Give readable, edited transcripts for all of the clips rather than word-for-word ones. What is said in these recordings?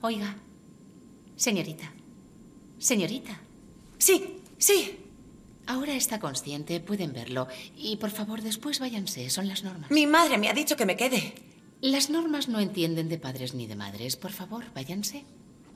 Oiga, señorita. Señorita. Sí, sí. Ahora está consciente, pueden verlo. Y por favor, después váyanse, son las normas. Mi madre me ha dicho que me quede. Las normas no entienden de padres ni de madres. Por favor, váyanse.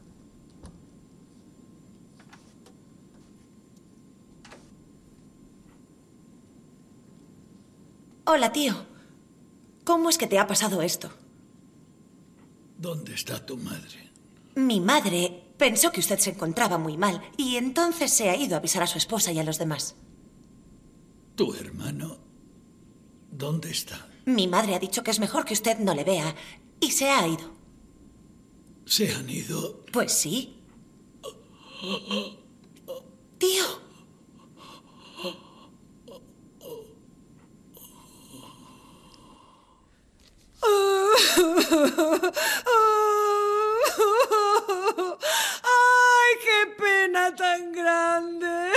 Hola, tío. ¿Cómo es que te ha pasado esto? ¿Dónde está tu madre? Mi madre pensó que usted se encontraba muy mal y entonces se ha ido a avisar a su esposa y a los demás. ¿Tu hermano? ¿Dónde está? Mi madre ha dicho que es mejor que usted no le vea y se ha ido. ¿Se han ido? Pues sí. Tío. ¡Ay, qué pena tan grande!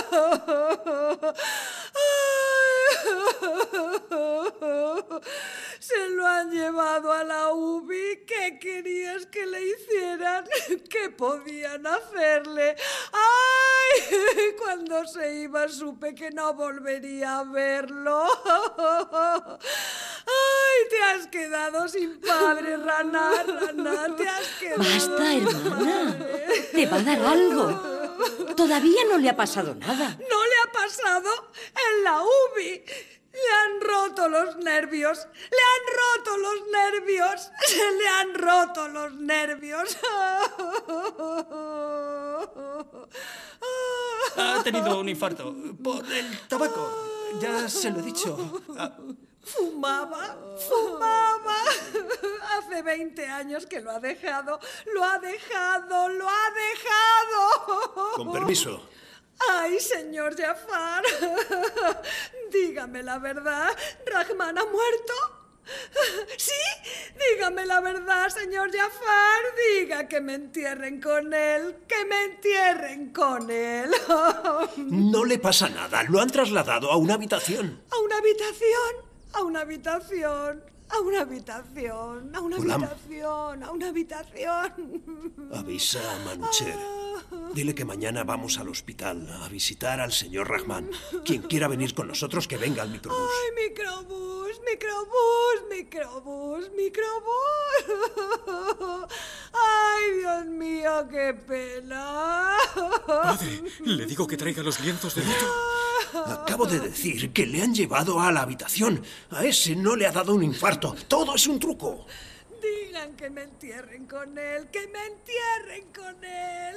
Se lo han llevado a la UBI. ¿Qué querías que le hicieran? ¿Qué podían hacerle? ¡Ay! Cuando se iba supe que no volvería a verlo. ¡Ay! Te has quedado sin padre, Rana, Rana. Te has quedado. Basta, hermana. Te va a dar algo. Todavía no le ha pasado nada. No le ha pasado en la UBI. Le han roto los nervios. Le han roto los nervios. Se le han roto los nervios. Ha tenido un infarto por el tabaco. Ya se lo he dicho. Fumaba, fumaba. Hace 20 años que lo ha dejado. Lo ha dejado, lo ha dejado. Con permiso. Ay, señor Jafar. Dígame la verdad. ¿Rahman ha muerto? ¿Sí? Dígame la verdad, señor Jafar. Diga que me entierren con él. Que me entierren con él. No le pasa nada. Lo han trasladado a una habitación. ¿A una habitación? A una habitación. A una habitación. A una Ghulam. habitación. A una habitación. Avisa a Manucher. Dile que mañana vamos al hospital a visitar al señor Rahman. Quien quiera venir con nosotros, que venga al microbús. ¡Ay, microbús, microbús, microbús, microbús! ¡Ay, Dios mío, qué pena! Padre, le digo que traiga los lienzos de luto. Acabo de decir que le han llevado a la habitación. A ese no le ha dado un infarto. Todo es un truco. Digan que me entierren con él, que me entierren con él.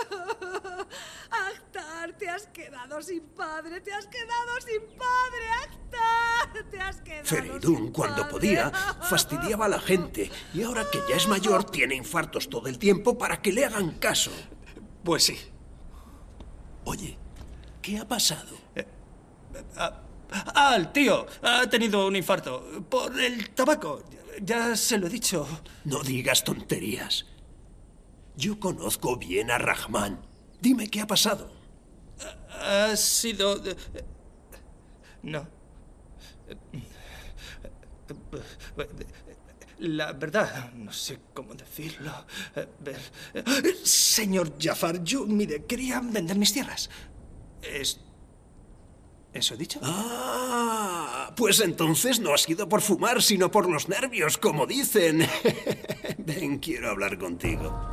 Akhtar, te has quedado sin padre, te has quedado sin padre, Akhtar, te has quedado Feridun, sin cuando padre. podía, fastidiaba a la gente. Y ahora que ya es mayor, tiene infartos todo el tiempo para que le hagan caso. Pues sí. Oye, ¿qué ha pasado? El tío ha tenido un infarto por el tabaco. Ya se lo he dicho. No digas tonterías. Yo conozco bien a Rahman. Dime qué ha pasado. Ha sido... No. La verdad, no sé cómo decirlo. Señor Jafar, yo, mire, quería vender mis tierras. ¿Eso he dicho? Ah, pues entonces no ha sido por fumar, sino por los nervios, como dicen. Ven, quiero hablar contigo.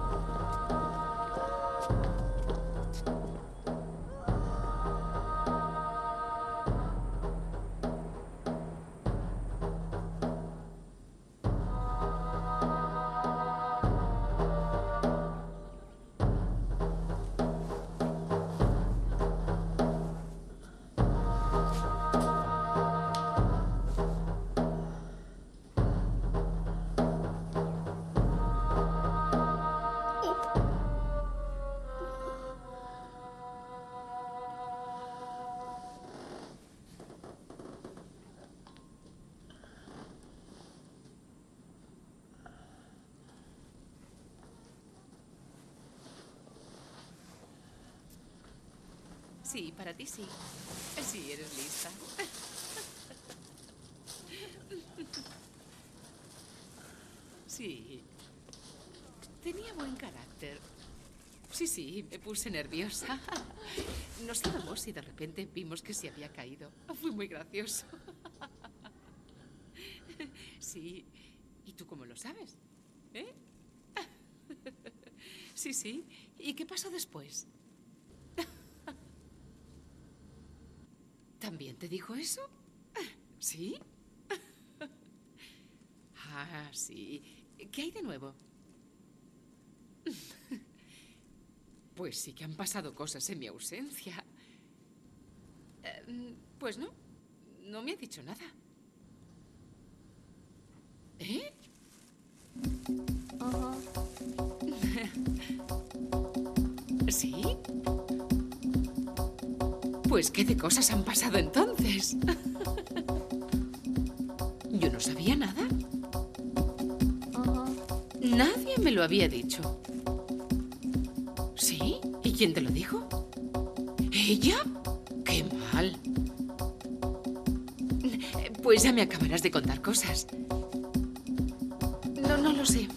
Sí, para ti sí. Sí, eres lista. Sí. Tenía buen carácter. Sí, me puse nerviosa. Nos íbamos y de repente vimos que se había caído. Fue muy gracioso. Sí. ¿Y tú cómo lo sabes? ¿Eh? Sí. ¿Y qué pasó después? ¿También te dijo eso? ¿Sí? Ah, sí. ¿Qué hay de nuevo? Pues sí que han pasado cosas en mi ausencia. Pues no. No me ha dicho nada. ¿Eh? ¿Sí? Pues qué de cosas han pasado entonces. Yo no sabía nada. Nadie me lo había dicho. ¿Sí? ¿Y quién te lo dijo? ¿Ella? ¡Qué mal! Pues ya me acabarás de contar cosas. No lo sé.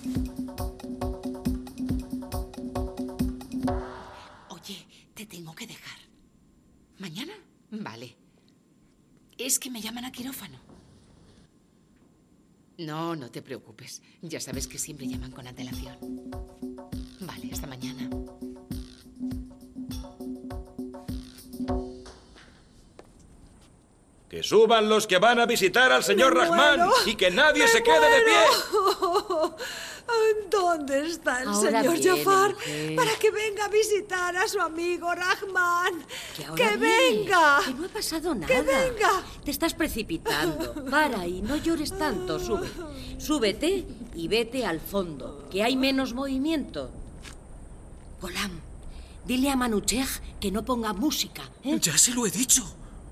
Oye, te tengo que dejar. ¿Mañana? Vale. Es que me llaman a quirófano. No te preocupes. Ya sabes que siempre llaman con antelación. Vale, hasta mañana. Que suban los que van a visitar al señor Rahman y que nadie se quede de pie. ¿Dónde está el Ahora señor viene, Jafar mujer. para que venga a visitar a su amigo Rahman? Que ¡Que venga! Que no ha pasado nada. ¡Que venga! Te estás precipitando. Para y no llores tanto. Sube. Súbete y vete al fondo, que hay menos movimiento. Golam, dile a Manuchej que no ponga música, ¿eh? Ya se lo he dicho.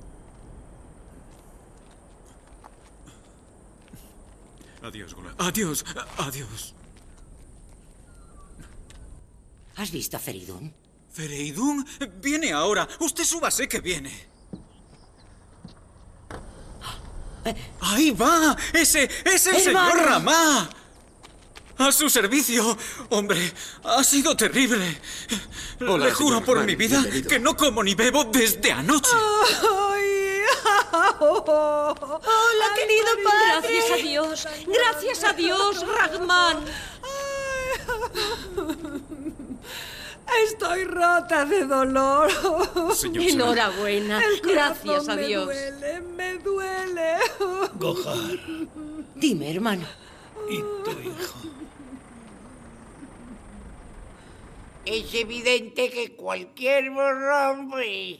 Adiós, Golam. Adiós. ¿Has visto a Feridún? ¿Feridún? Viene ahora. Usted súbase que viene. ¡Ahí va! ¡Ese es el señor Ramá! ¡A su servicio! Hombre, ha sido terrible. Hola, Le juro señor por Rahman, mi vida bienvenido. que no como ni bebo desde anoche. Hola, querido padre. Gracias a Dios, Rahman. Estoy rota de dolor. Señor, Enhorabuena. El Gracias corazón a Dios. Me duele. Gohar, Dime, hermano. ¿y tu hijo? Es evidente que cualquier borrón, pues...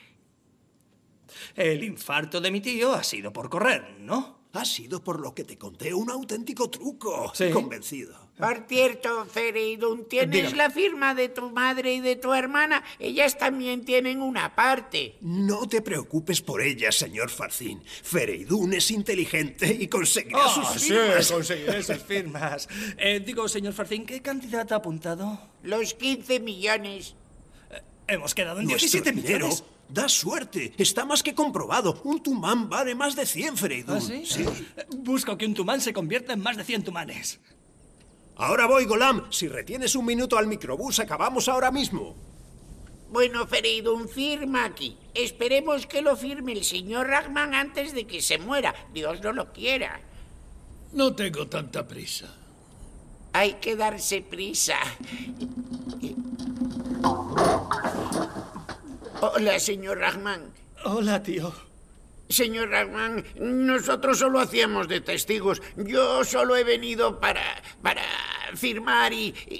El infarto de mi tío ha sido por correr, ¿no? Ha sido por lo que te conté un auténtico truco. Sí. Convencido. Por cierto, Feridún, ¿tienes Dígame. la firma de tu madre y de tu hermana? Ellas también tienen una parte. No te preocupes por ella, señor Farcín. Feridún es inteligente y conseguirá sus firmas. conseguiré sus firmas. Digo, señor Farcín, ¿qué cantidad ha apuntado? Los 15 millones. Hemos quedado en Nuestro 17 dinero millones. da suerte. Está más que comprobado. Un tumán vale más de 100, Feridún. ¿Ah, sí? Busco que un tumán se convierta en más de 100 tumanes. Ahora voy, Golam. Si retienes un minuto al microbús, acabamos ahora mismo. Bueno, Feridún, firma aquí. Esperemos que lo firme el señor Rahman antes de que se muera. Dios no lo quiera. No tengo tanta prisa. Hay que darse prisa. Hola, señor Rahman. Hola, tío. Señor Rahman, nosotros solo hacíamos de testigos. Yo solo he venido para firmar y...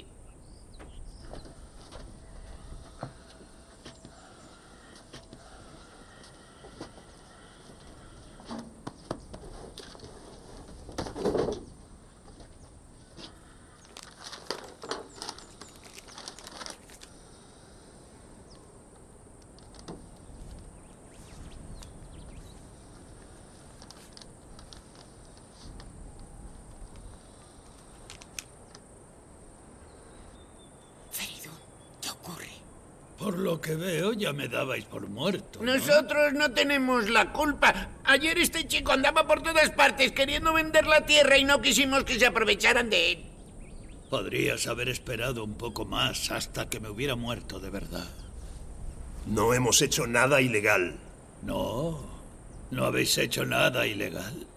Por lo que veo, ya me dabais por muerto, ¿no? Nosotros no tenemos la culpa. Ayer este chico andaba por todas partes queriendo vender la tierra y no quisimos que se aprovecharan de él. Podrías haber esperado un poco más hasta que me hubiera muerto de verdad. No hemos hecho nada ilegal. No, no habéis hecho nada ilegal.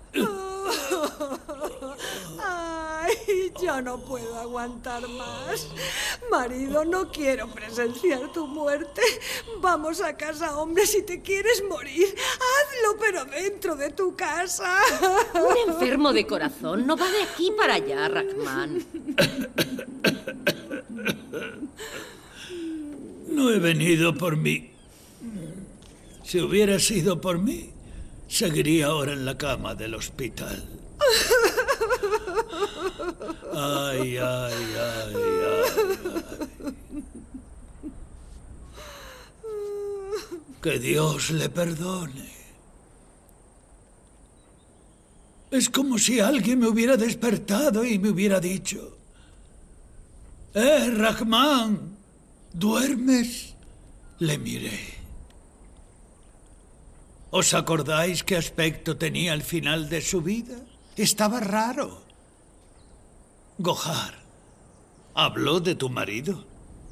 Ay, ya no puedo aguantar más. Marido, no quiero presenciar tu muerte. Vamos a casa, hombre, si te quieres morir. Hazlo, pero dentro de tu casa. Un enfermo de corazón no va de aquí para allá, Rahman. No he venido por mí. Si hubiera sido por mí, seguiría ahora en la cama del hospital. Ay, ay, ay, ay. Que Dios le perdone. Es como si alguien me hubiera despertado y me hubiera dicho: Rahman, ¿duermes? Le miré. ¿Os acordáis qué aspecto tenía al final de su vida? Estaba raro. Gohar, ¿habló de tu marido?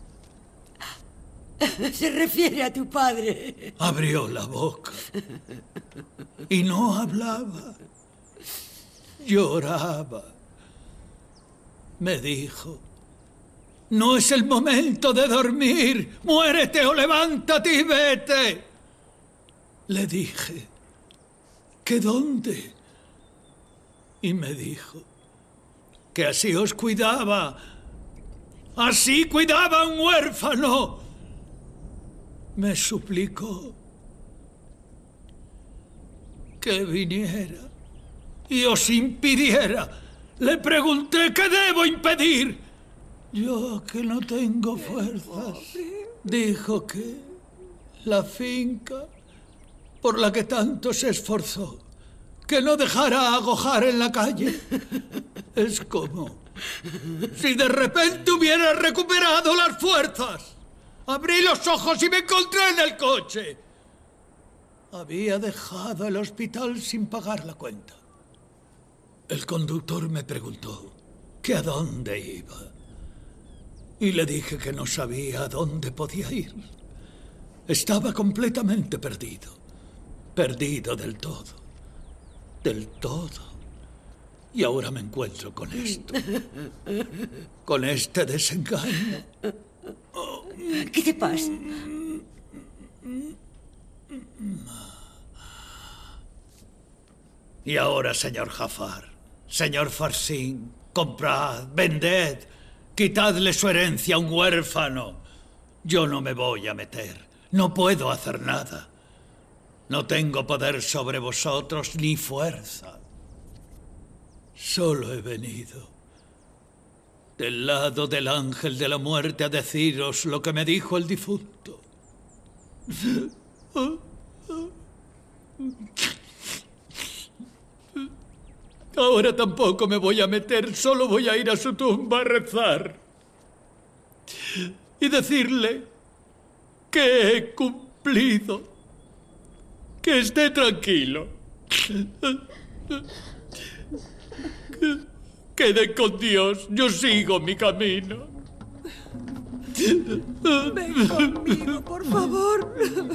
Se refiere a tu padre. Abrió la boca y no hablaba. Lloraba. Me dijo: no es el momento de dormir. Muérete o levántate y vete. Le dije: ¿que dónde? Y me dijo que así os cuidaba. Así cuidaba a un huérfano. Me suplicó que viniera y os impidiera. Le pregunté: ¿qué debo impedir? Yo, que no tengo fuerzas, dijo que la finca por la que tanto se esforzó, que no dejara a Gohar en la calle. Es como si de repente hubiera recuperado las fuerzas. Abrí los ojos y me encontré en el coche. Había dejado el hospital sin pagar la cuenta. El conductor me preguntó que a dónde iba. Y le dije que no sabía a dónde podía ir. Estaba completamente perdido. Perdido del todo. Del todo. Y ahora me encuentro con esto. Con este desengaño. ¿Qué te pasa? Y ahora, señor Jafar, señor Farsin, comprad, vended, quitadle su herencia a un huérfano. Yo no me voy a meter. No puedo hacer nada. No tengo poder sobre vosotros ni fuerza. Solo he venido del lado del ángel de la muerte a deciros lo que me dijo el difunto. Ahora tampoco me voy a meter, solo voy a ir a su tumba a rezar y decirle que he cumplido. Que esté tranquilo. Quede con Dios. Yo sigo mi camino. Ven conmigo, por favor.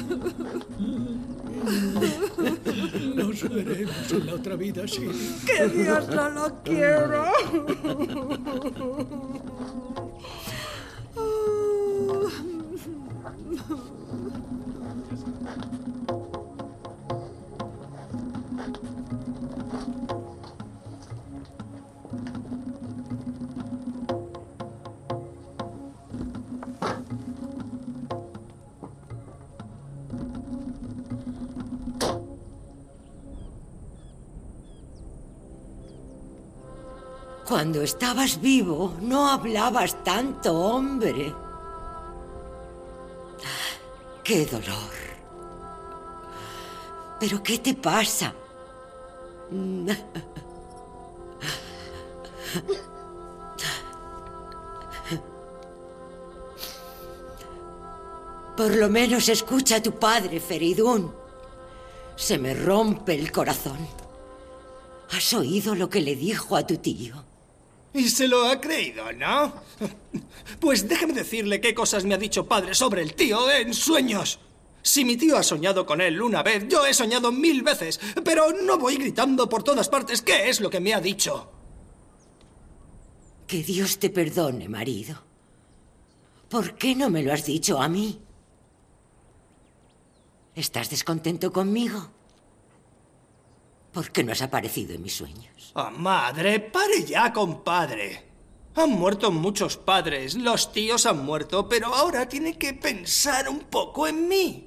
Nos veremos en la otra vida, sí. Que Dios no lo quiera. Cuando estabas vivo, no hablabas tanto, hombre. ¡Qué dolor! ¿Pero qué te pasa? Por lo menos escucha a tu padre, Feridún. Se me rompe el corazón. ¿Has oído lo que le dijo a tu tío? Y se lo ha creído, ¿no? Pues déjeme decirle qué cosas me ha dicho padre sobre el tío en sueños. Si mi tío ha soñado con él una vez, yo he soñado 1000 veces. Pero no voy gritando por todas partes qué es lo que me ha dicho. Que Dios te perdone, marido. ¿Por qué no me lo has dicho a mí? ¿Estás descontento conmigo? ¿Por qué no has aparecido en mis sueños? ¡Ah, madre! ¡Pare ya, compadre! Han muerto muchos padres, los tíos han muerto, pero ahora tiene que pensar un poco en mí.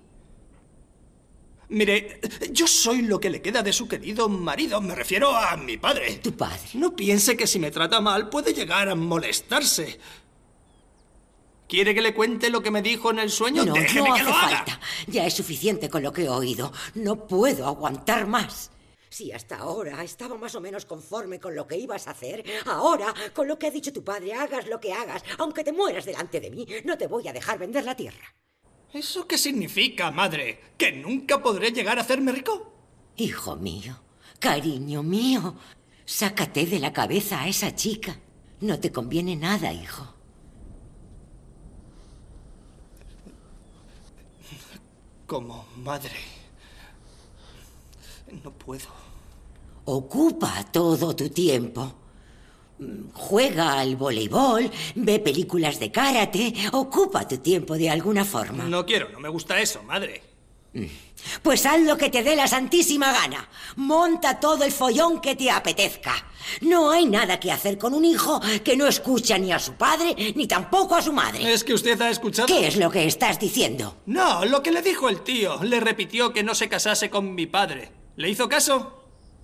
Mire, yo soy lo que le queda de su querido marido, me refiero a mi padre. ¿Tu padre? No piense que si me trata mal puede llegar a molestarse. ¿Quiere que le cuente lo que me dijo en el sueño? No, ¡Déjeme no que hace lo haga! falta. Ya es suficiente con lo que he oído. No puedo aguantar más. Si hasta ahora estaba más o menos conforme con lo que ibas a hacer, ahora, con lo que ha dicho tu padre, hagas lo que hagas, aunque te mueras delante de mí, no te voy a dejar vender la tierra. ¿Eso qué significa, madre? ¿Que nunca podré llegar a hacerme rico? Hijo mío, cariño mío, sácate de la cabeza a esa chica. No te conviene nada, hijo. Como madre, no puedo. Ocupa todo tu tiempo. Juega al voleibol, ve películas de karate, ocupa tu tiempo de alguna forma. No quiero, no me gusta eso, madre. Pues haz lo que te dé la santísima gana. Monta todo el follón que te apetezca. No hay nada que hacer con un hijo que no escucha ni a su padre ni tampoco a su madre. ¿Es que usted ha escuchado? ¿Qué es lo que estás diciendo? No, lo que le dijo el tío. Le repitió que no se casase con mi padre. ¿Le hizo caso?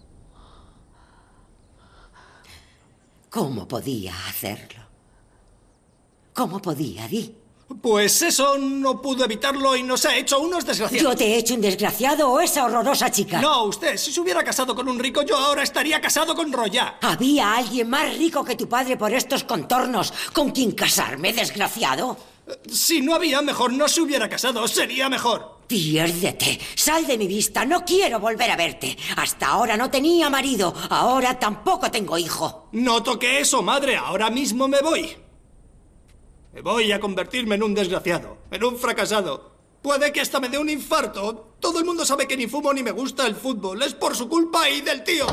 ¿Cómo podía hacerlo? ¿Cómo podía, Di? Pues eso no pudo evitarlo y nos ha hecho unos desgraciados. ¿Yo te he hecho un desgraciado o esa horrorosa chica? No, usted. Si se hubiera casado con un rico, yo ahora estaría casado con Roya. ¿Había alguien más rico que tu padre por estos contornos con quien casarme, desgraciado? Si no había, mejor no se hubiera casado. Sería mejor. Piérdete. Sal de mi vista. No quiero volver a verte. Hasta ahora no tenía marido. Ahora tampoco tengo hijo. No toque eso, madre. Ahora mismo me voy. Me voy a convertirme en un desgraciado, en un fracasado. Puede que hasta me dé un infarto. Todo el mundo sabe que ni fumo ni me gusta el fútbol. Es por su culpa y del tío.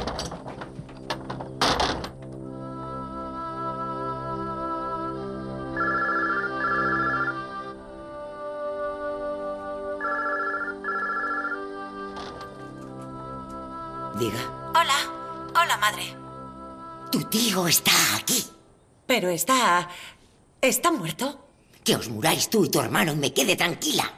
Diga. Hola. Hola, madre. Tu tío está aquí. Pero está muerto. Que os muráis tú y tu hermano y me quede tranquila.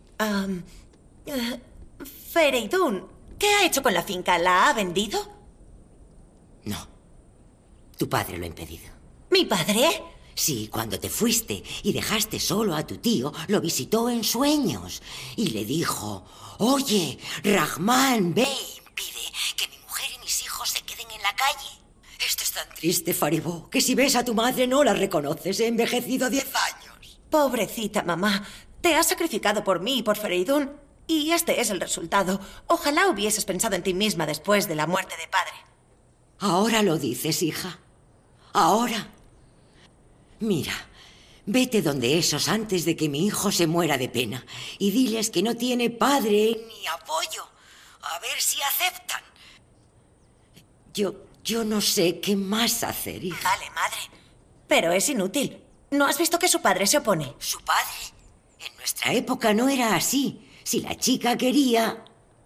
Fereidún, ¿qué ha hecho con la finca? ¿La ha vendido? No. Tu padre lo ha impedido. ¿Mi padre? Sí, cuando te fuiste y dejaste solo a tu tío, lo visitó en sueños y le dijo: oye, Rahman, ve y impide que mi mujer y mis hijos se queden en la calle. Esto es tan triste, Faribó, que si ves a tu madre no la reconoces. He envejecido 10 años. Pobrecita mamá, te has sacrificado por mí y por Fereidún, y este es el resultado. Ojalá hubieses pensado en ti misma después de la muerte de padre. Ahora lo dices, hija. Ahora. Mira, vete donde esos antes de que mi hijo se muera de pena y diles que no tiene padre ni apoyo. A ver si aceptan. Yo no sé qué más hacer, hija. Vale, madre. Pero es inútil. ¿No has visto que su padre se opone? ¿Su padre? En nuestra época no era así. Si la chica quería...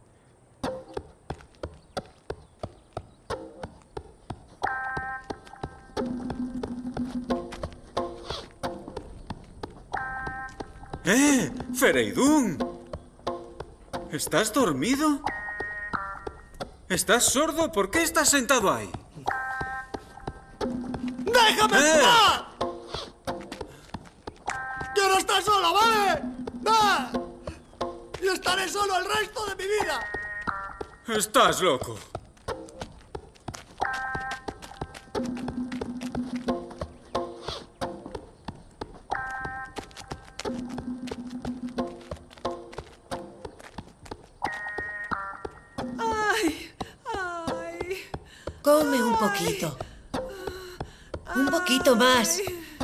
Fereidún. ¿Estás dormido? ¿Estás sordo? ¿Por qué estás sentado ahí? ¡Déjame estar! ¡Quiero estar solo, ¿vale? ¡Va! Y estaré solo el resto de mi vida. Estás loco. Come un poquito. Un poquito más.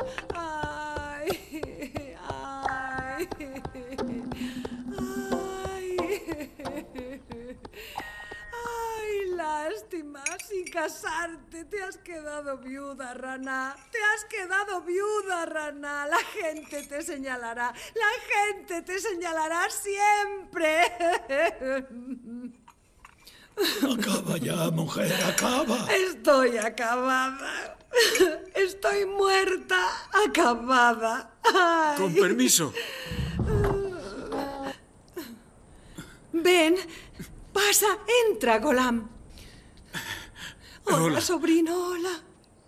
Lástima, sin casarte te has quedado viuda, Rana. Te has quedado viuda, Rana. La gente te señalará. La gente te señalará siempre. Acaba ya, mujer, acaba. Estoy acabada. Estoy muerta, acabada. Ay. Con permiso. Ven, pasa, entra, Golam. Hola, sobrino, hola.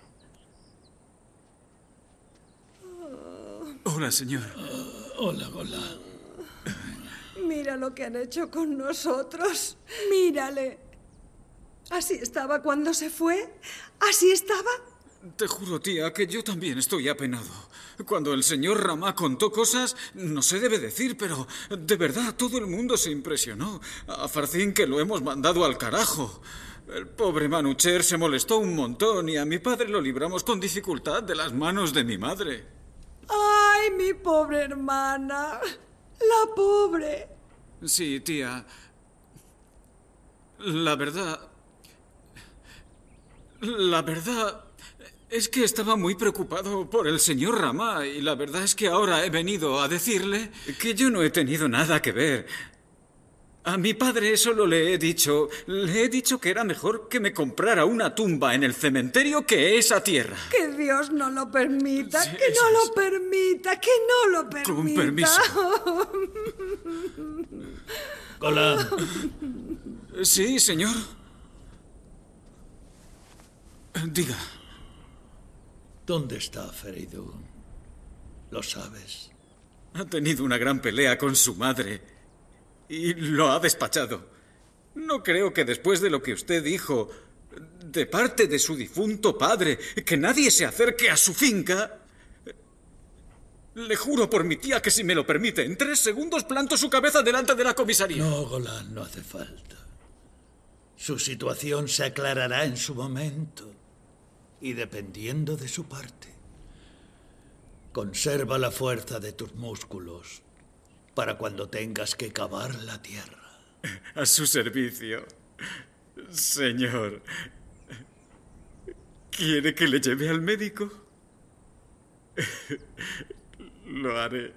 Hola, señor. Hola, Golam. Mira lo que han hecho con nosotros. Mírale. ¿Así estaba cuando se fue? ¿Así estaba? Te juro, tía, que yo también estoy apenado. Cuando el señor Ramá contó cosas, no se debe decir, pero de verdad todo el mundo se impresionó. A Farcín que lo hemos mandado al carajo. El pobre Manucher se molestó un montón y a mi padre lo libramos con dificultad de las manos de mi madre. ¡Ay, mi pobre hermana! ¡La pobre! Sí, tía. La verdad es que estaba muy preocupado por el señor Ramá y la verdad es que ahora he venido a decirle que yo no he tenido nada que ver. A mi padre solo le he dicho que era mejor que me comprara una tumba en el cementerio que esa tierra. Que Dios no lo permita, Sí, que no lo permita, que no lo permita. Con permiso. Golam. Sí, señor. Diga. ¿Dónde está Feridun? ¿Lo sabes? Ha tenido una gran pelea con su madre y lo ha despachado. No creo que después de lo que usted dijo, de parte de su difunto padre, que nadie se acerque a su finca. Le juro por mi tía que si me lo permite, en 3 segundos planto su cabeza delante de la comisaría. No, Golan, no hace falta. Su situación se aclarará en su momento. Y dependiendo de su parte, conserva la fuerza de tus músculos para cuando tengas que cavar la tierra. A su servicio, señor. ¿Quiere que le lleve al médico? Lo haré.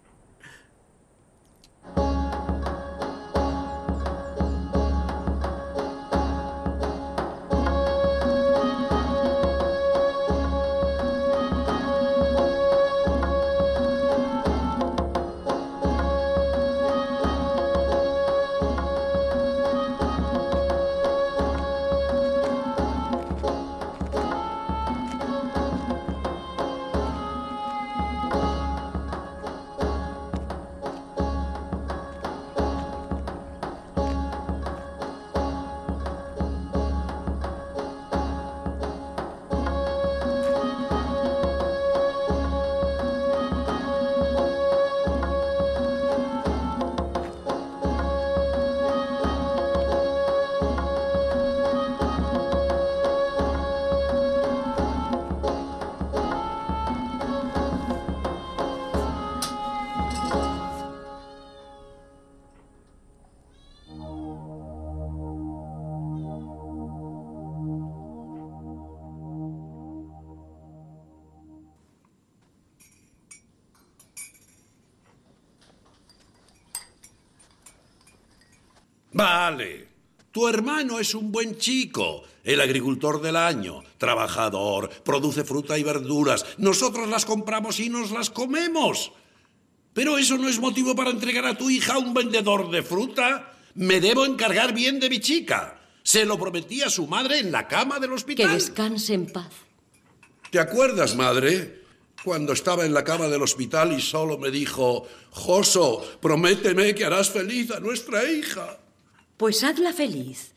Vale. Tu hermano es un buen chico, el agricultor del año, trabajador, produce fruta y verduras. Nosotros las compramos y nos las comemos. Pero eso no es motivo para entregar a tu hija a un vendedor de fruta. Me debo encargar bien de mi chica. Se lo prometí a su madre en la cama del hospital. Que descanse en paz. ¿Te acuerdas, madre? Cuando estaba en la cama del hospital y solo me dijo: Joso, prométeme que harás feliz a nuestra hija. Pues hazla feliz.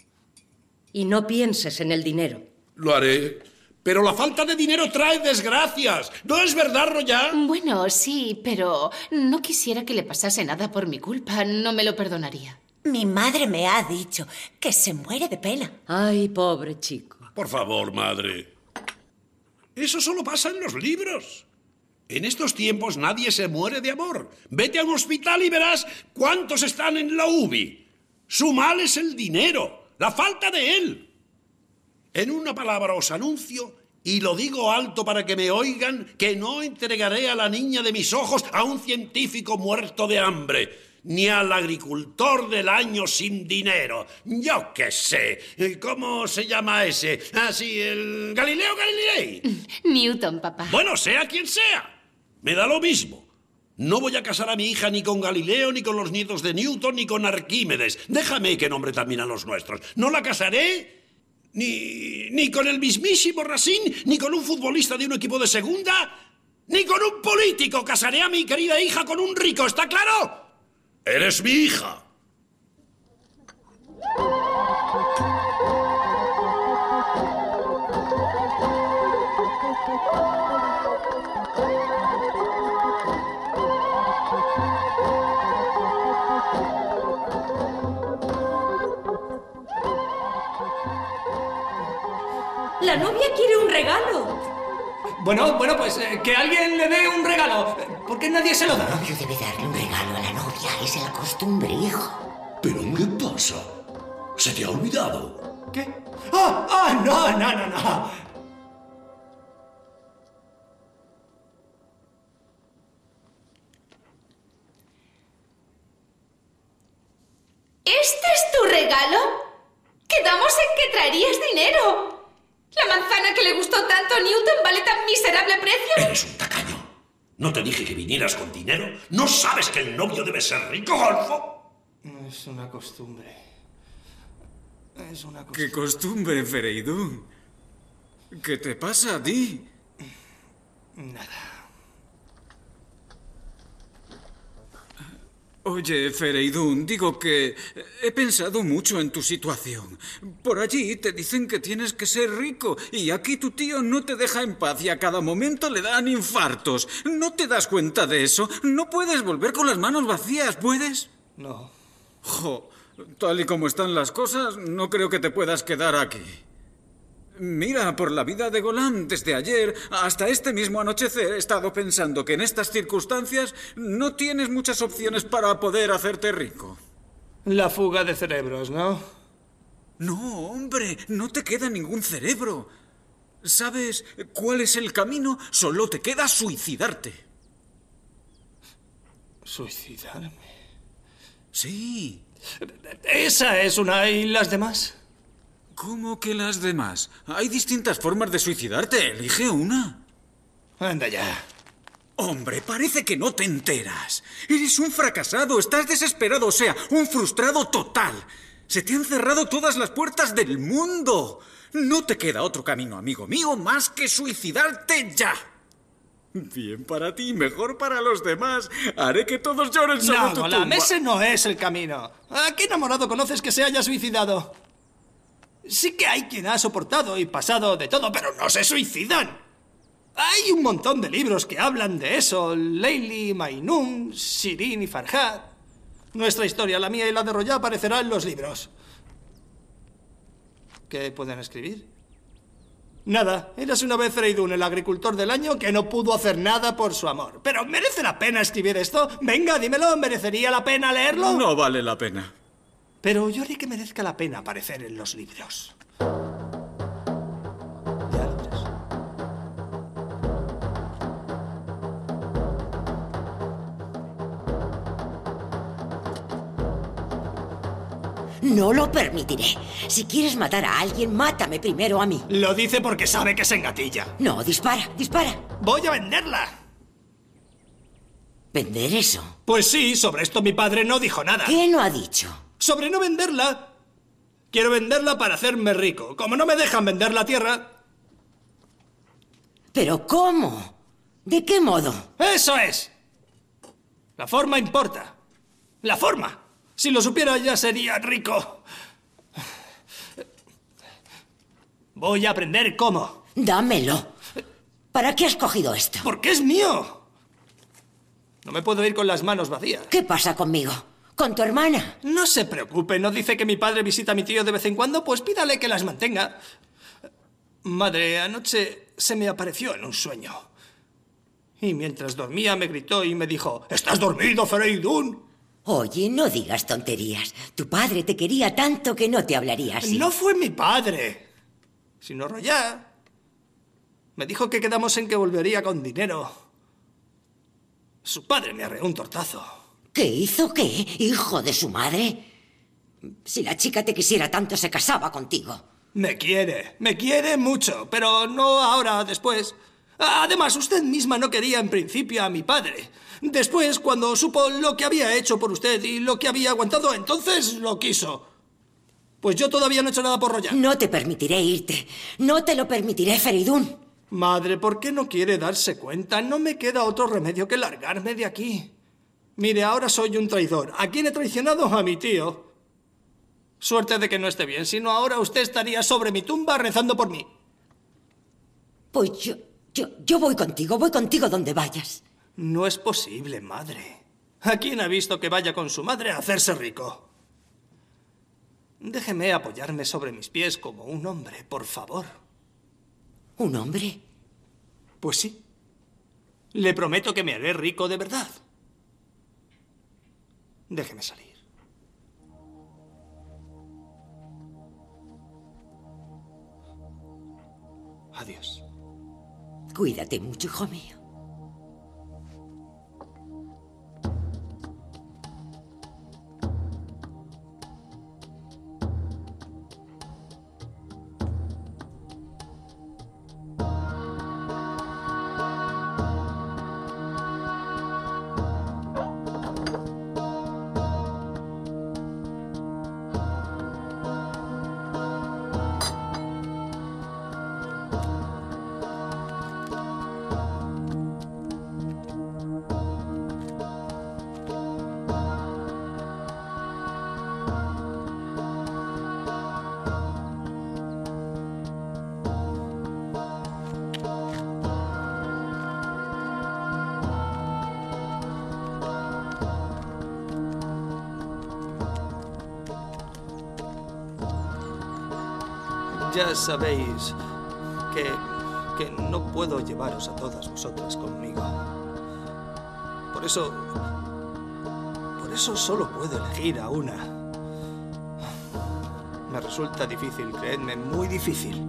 Y no pienses en el dinero. Lo haré. Pero la falta de dinero trae desgracias. ¿No es verdad, Royal? Bueno, sí, pero no quisiera que le pasase nada por mi culpa. No me lo perdonaría. Mi madre me ha dicho que se muere de pena. Ay, pobre chico. Por favor, madre. Eso solo pasa en los libros. En estos tiempos nadie se muere de amor. Vete a un hospital y verás cuántos están en la UBI. Su mal es el dinero, la falta de él. En una palabra os anuncio, y lo digo alto para que me oigan, que no entregaré a la niña de mis ojos a un científico muerto de hambre, ni al agricultor del año sin dinero. Yo qué sé. ¿Cómo se llama ese? Ah, sí, el Galileo Galilei. Newton, papá. Bueno, sea quien sea. Me da lo mismo. No voy a casar a mi hija ni con Galileo, ni con los nietos de Newton, ni con Arquímedes. Déjame que nombre también a los nuestros. No la casaré ni con el mismísimo Racine, ni con un futbolista de un equipo de segunda, ni con un político. Casaré a mi querida hija con un rico, ¿está claro? ¡Eres mi hija! La novia quiere un regalo. Bueno, pues que alguien le dé un regalo. ¿Por qué nadie se lo da? El novio debe darle un regalo a la novia. Es la costumbre, hijo. ¿Pero qué pasa? ¿Se te ha olvidado? ¿Qué? No. ¿Este es tu regalo? Quedamos en que traerías dinero. ¿La manzana que le gustó tanto a Newton vale tan miserable precio? Eres un tacaño. ¿No te dije que vinieras con dinero? ¿No sabes que el novio debe ser rico, Golfo? Es una costumbre. ¿Qué costumbre, Fereidún? ¿Qué te pasa a ti? Nada. Oye, Fereidún, digo que he pensado mucho en tu situación. Por allí te dicen que tienes que ser rico y aquí tu tío no te deja en paz y a cada momento le dan infartos. ¿No te das cuenta de eso? No puedes volver con las manos vacías, ¿puedes? No. Jo, tal y como están las cosas, no creo que te puedas quedar aquí. Mira, por la vida de Golan, desde ayer hasta este mismo anochecer he estado pensando que en estas circunstancias no tienes muchas opciones para poder hacerte rico. La fuga de cerebros, ¿no? No, hombre, no te queda ningún cerebro. ¿Sabes cuál es el camino? Solo te queda suicidarte. ¿Suicidarme? Sí. Esa es una. ¿Y las demás? ¿Cómo que las demás? Hay distintas formas de suicidarte. Elige una. Anda ya. Hombre, parece que no te enteras. Eres un fracasado, estás desesperado, o sea, un frustrado total. Se te han cerrado todas las puertas del mundo. No te queda otro camino, amigo mío, más que suicidarte ya. Bien para ti, mejor para los demás. Haré que todos lloren sobre tu tumba. No, ese no es el camino. ¿A qué enamorado conoces que se haya suicidado? Sí que hay quien ha soportado y pasado de todo, pero no se suicidan. Hay un montón de libros que hablan de eso. Leili, Mainun, Shirin y Farhad. Nuestra historia, la mía y la de Roya, aparecerá en los libros. ¿Qué pueden escribir? Nada. Érase una vez Fereidún, el agricultor del año, que no pudo hacer nada por su amor. ¿Pero merece la pena escribir esto? Venga, dímelo. ¿Merecería la pena leerlo? No vale la pena. Pero yo haré que merezca la pena aparecer en los libros. Ya lo verás. No lo permitiré. Si quieres matar a alguien, mátame primero a mí. Lo dice porque sabe que se engatilla. No, dispara. Voy a venderla. ¿Vender eso? Pues sí, sobre esto mi padre no dijo nada. ¿Qué no ha dicho? Sobre no venderla. Quiero venderla para hacerme rico. Como no me dejan vender la tierra... ¿Pero cómo? ¿De qué modo? ¡Eso es! La forma importa. La forma. Si lo supiera ya sería rico. Voy a aprender cómo. Dámelo. ¿Para qué has cogido esto? Porque es mío. No me puedo ir con las manos vacías. ¿Qué pasa conmigo? ¿Con tu hermana? No se preocupe, ¿no dice que mi padre visita a mi tío de vez en cuando? Pues pídale que las mantenga. Madre, anoche se me apareció en un sueño. Y mientras dormía me gritó y me dijo: ¿Estás dormido, Fereidún? Oye, no digas tonterías. Tu padre te quería tanto que no te hablaría así. No fue mi padre, sino Royá. Me dijo que quedamos en que volvería con dinero. Su padre me arreó un tortazo. ¿Qué hizo qué? ¿Hijo de su madre? Si la chica te quisiera tanto, se casaba contigo. Me quiere mucho, pero no ahora, después. Además, usted misma no quería en principio a mi padre. Después, cuando supo lo que había hecho por usted y lo que había aguantado, entonces lo quiso. Pues yo todavía no he hecho nada por Royá. No te permitiré irte. No te lo permitiré, Fereidún. Madre, ¿por qué no quiere darse cuenta? No me queda otro remedio que largarme de aquí. Mire, ahora soy un traidor. ¿A quién he traicionado? A mi tío. Suerte de que no esté bien, si no ahora usted estaría sobre mi tumba rezando por mí. Pues yo voy contigo donde vayas. No es posible, madre. ¿A quién ha visto que vaya con su madre a hacerse rico? Déjeme apoyarme sobre mis pies como un hombre, por favor. ¿Un hombre? Pues sí. Le prometo que me haré rico de verdad. Déjeme salir. Adiós. Cuídate mucho, hijo mío. Ya sabéis que no puedo llevaros a todas vosotras conmigo. Por eso solo puedo elegir a una. Me resulta difícil, creedme, muy difícil.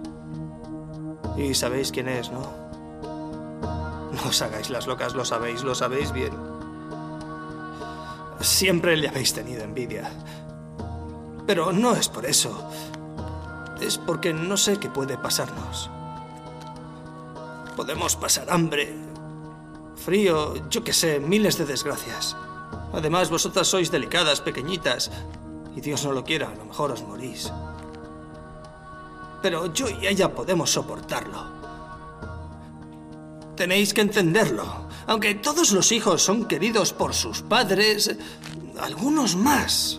Y sabéis quién es, ¿no? No os hagáis las locas, lo sabéis bien. Siempre le habéis tenido envidia. Pero no es por eso. Es porque no sé qué puede pasarnos. Podemos pasar hambre, frío, yo qué sé, miles de desgracias. Además, vosotras sois delicadas, pequeñitas, y Dios no lo quiera, a lo mejor os morís. Pero yo y ella podemos soportarlo. Tenéis que entenderlo. Aunque todos los hijos son queridos por sus padres, algunos más.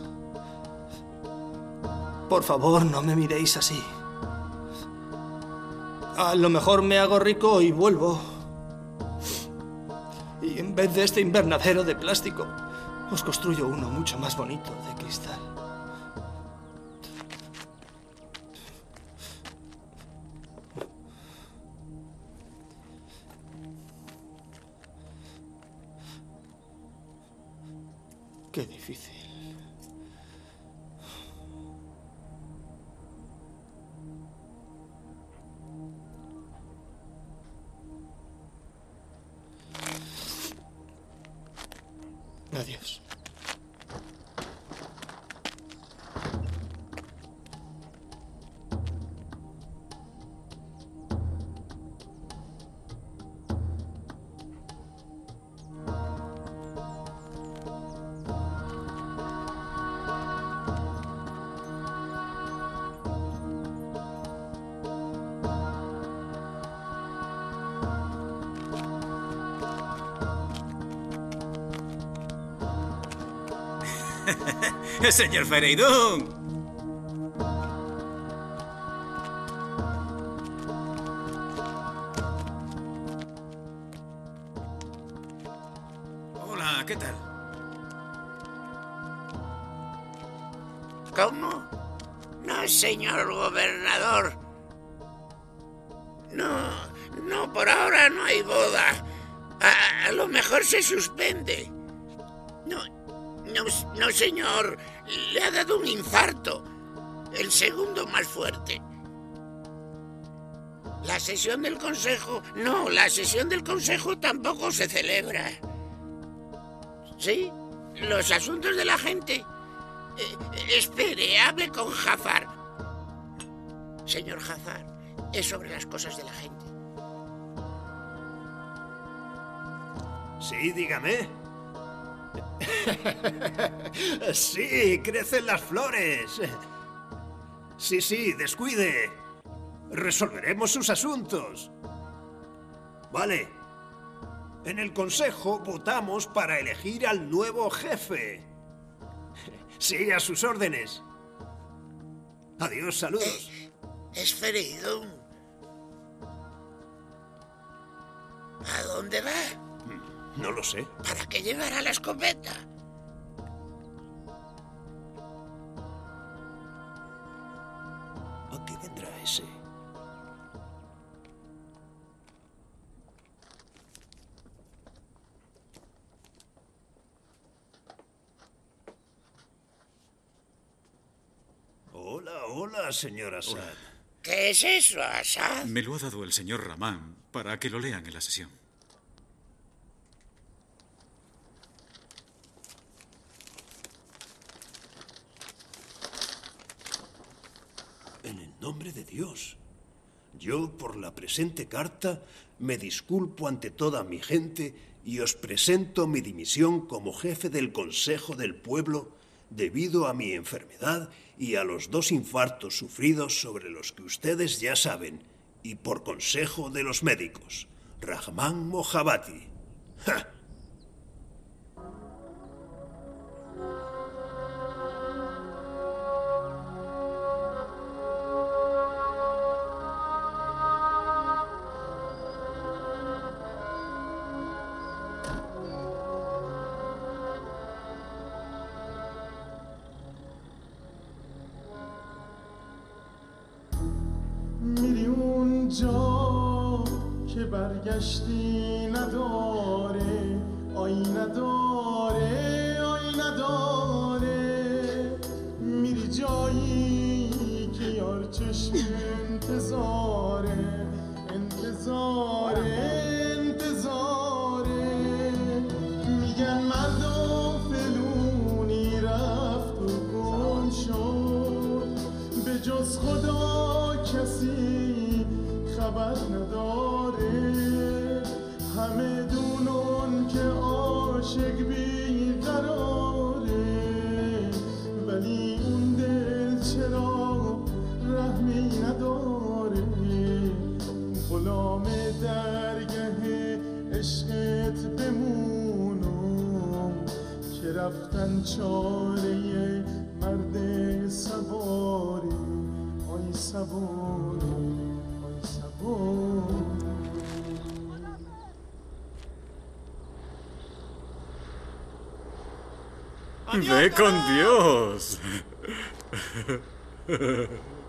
Por favor, no me miréis así. A lo mejor me hago rico y vuelvo. Y en vez de este invernadero de plástico, os construyo uno mucho más bonito de cristal. Qué difícil. Adiós. Señor Fereidún. Hola, ¿qué tal? ¿Cómo? No, señor gobernador. No, No, por ahora no hay boda. A lo mejor se suspende. No, señor. Le ha dado un infarto. El segundo más fuerte. La sesión del consejo... No, la sesión del consejo tampoco se celebra. ¿Sí? Los asuntos de la gente... espere, hable con Jafar. Señor Jafar, es sobre las cosas de la gente. Sí, dígame. Sí, crecen las flores. Sí, descuide. Resolveremos sus asuntos. Vale. En el consejo votamos para elegir al nuevo jefe. Sí, a sus órdenes. Adiós, saludos. Es Feridun. ¿A dónde va? No lo sé. ¿Para qué llevará la escopeta? ¿A qué vendrá ese? Hola, señor Assad. ¿Qué es eso, Assad? Me lo ha dado el señor Rahman para que lo lean en la sesión. En el nombre de Dios, yo por la presente carta me disculpo ante toda mi gente y os presento mi dimisión como jefe del Consejo del Pueblo debido a mi enfermedad y a los 2 infartos sufridos sobre los que ustedes ya saben, y por consejo de los médicos. Rahman Mohabbati. ¡Ja! میری اونجا که برگشتی نداره آی نداره آی نداره میری جایی که یار چشم انتظاره میگن مرد و فلونی رفت و گم شد به جز خدا کسی خبر نداره همه دونن که عاشق بیقراره ولی اون دل چرا رحمی نداره غلام درگه عشقت بمونم که رفتن چاره مرد سواره آی سواره آی سواره ¡Ve con Dios!